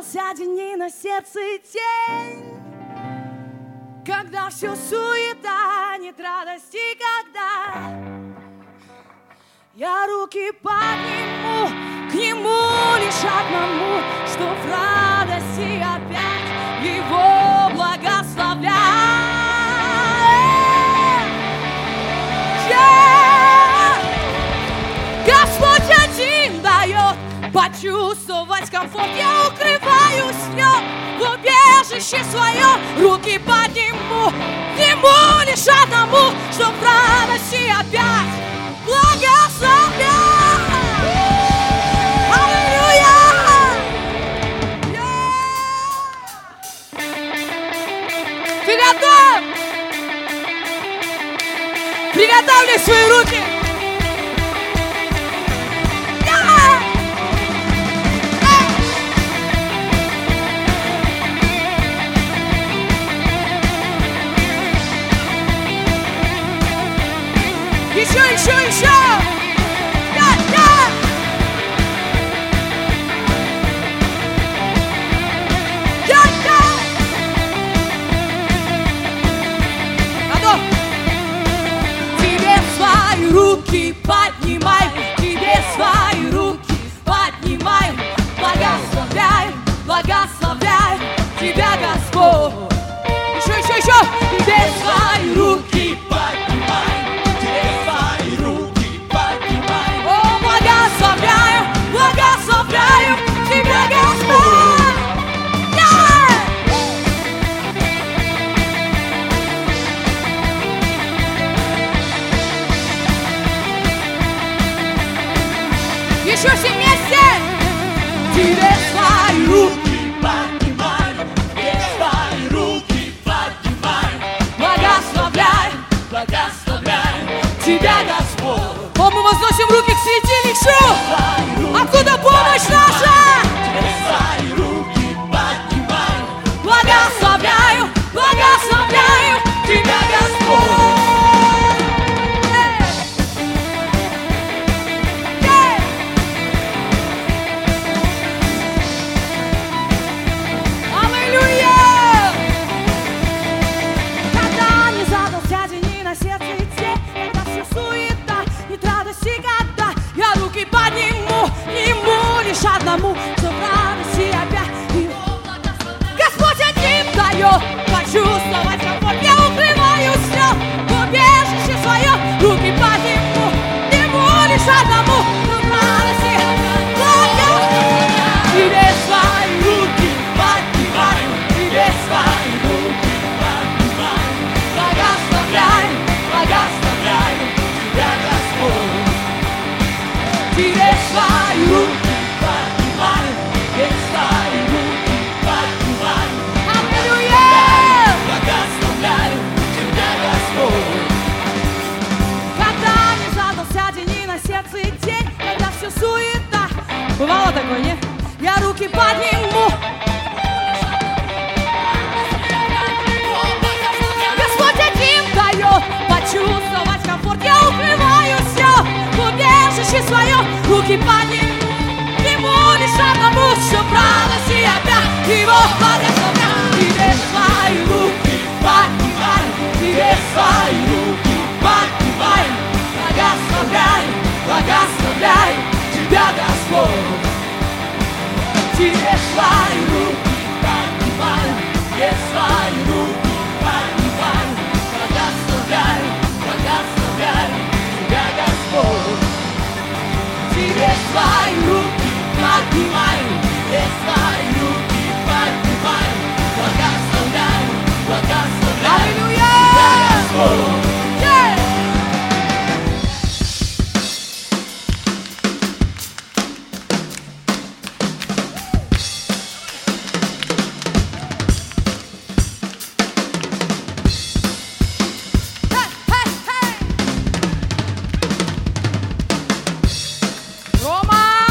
задался день и на сердце тень, когда все суета, нет радости, когда я руки подниму к нему лишь одному, что в радости опять его благословляю. Господь один дает почувствовать комфорт. Я укрываюсь в нем, в убежище свое, руки подниму к нему лишь одному, что в радости опять благословляю. Аллилуйя! Ты готов? Приготовьте свои руки. Еще! Готов? Тебе свои руки поднимай, тебе свои руки поднимай, благословляй, благословляй тебя Господь. Еще! Тебе свои руки поднимай. Благословляю тебя, Господь! Еще все вместе! Тебе свои руки поднимай, тебе свои руки поднимай, благословляй, благословляй тебя, Господь! О, мы возносим руки к святилищу! Откуда помощь наша? Тебе свои руки поднимай, благословляю, благословляю тебя, Господь! Аллилуйя! Когда не задался день и на сердце тень, когда все суета, нет радости, когда я руки подниму ему лишь одному, что в радости опять его благословляю. Господь один дает почувствовать комфорт. Я укрываюсь в нем, в убежище свое, руки подниму ему лишь одному, что в радости благословляю. Тебе свои руки поднимаю, тебе свои руки поднимаю, благословляю, благословляю тебя, Господь. Тебе свои руки поднимай, тебе свои руки поднимай. Аллилуйя! Благословляю тебя, Господь. Когда не задался день и на сердце тень, когда все суета. Бывало такое, не? Я руки подниму. Господь один дает почувствовать комфорт. Я укрываюсь все в убежище свое, руки подниму ему лишь одному, что в радости опять его благословляю. Тебе свои руки поднимай, тебе свои руки поднимай, благословляй, благословляй тебя, Господь. Тебе свои руки поднимай, тебе свои руки поднимай, благословляй, благословляй тебя, Господь. Тебе свои руки поднимай, тебе свои руки поднимай, благословляй, благословляй тебя, Господь. Рома!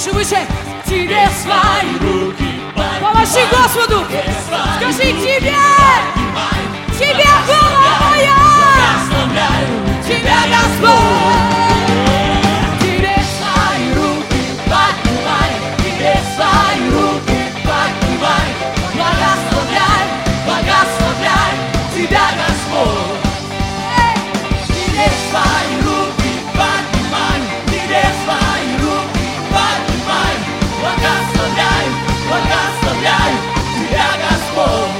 выше, выше. Тебе свои руки, помаши Господу. Скажи тебе, тебе голова моя, тебя Господь. Тебе свои руки поднимай, тебе свои руки поднимай. Благословляй, благословляй тебя Господь. Тебе свои руки поднимай, тебе свои руки поднимай. Благословляй, благословляй тебя Господь.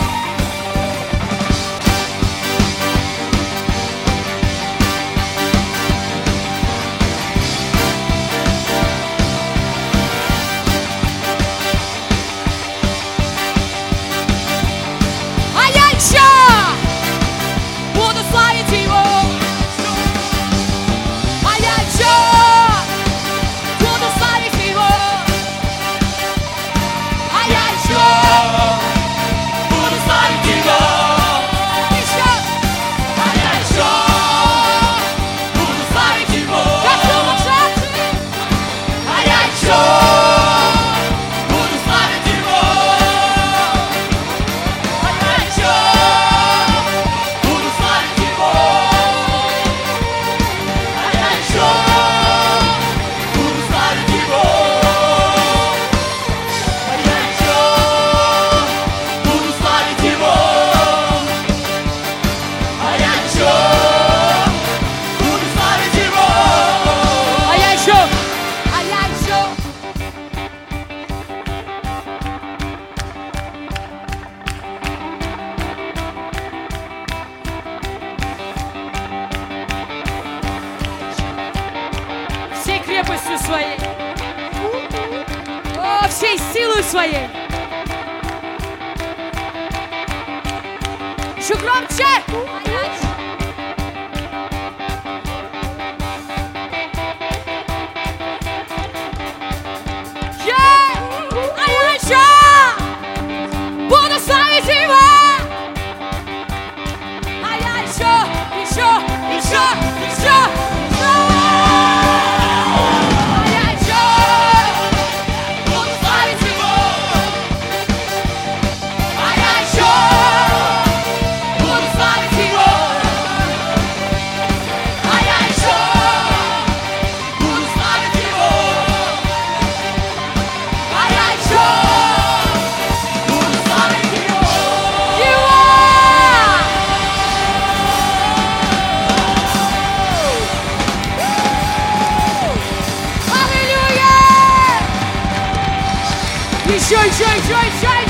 Крепостью своей, всей силой своей. Еще громче. А я еще буду славить его. А я еще. Еще.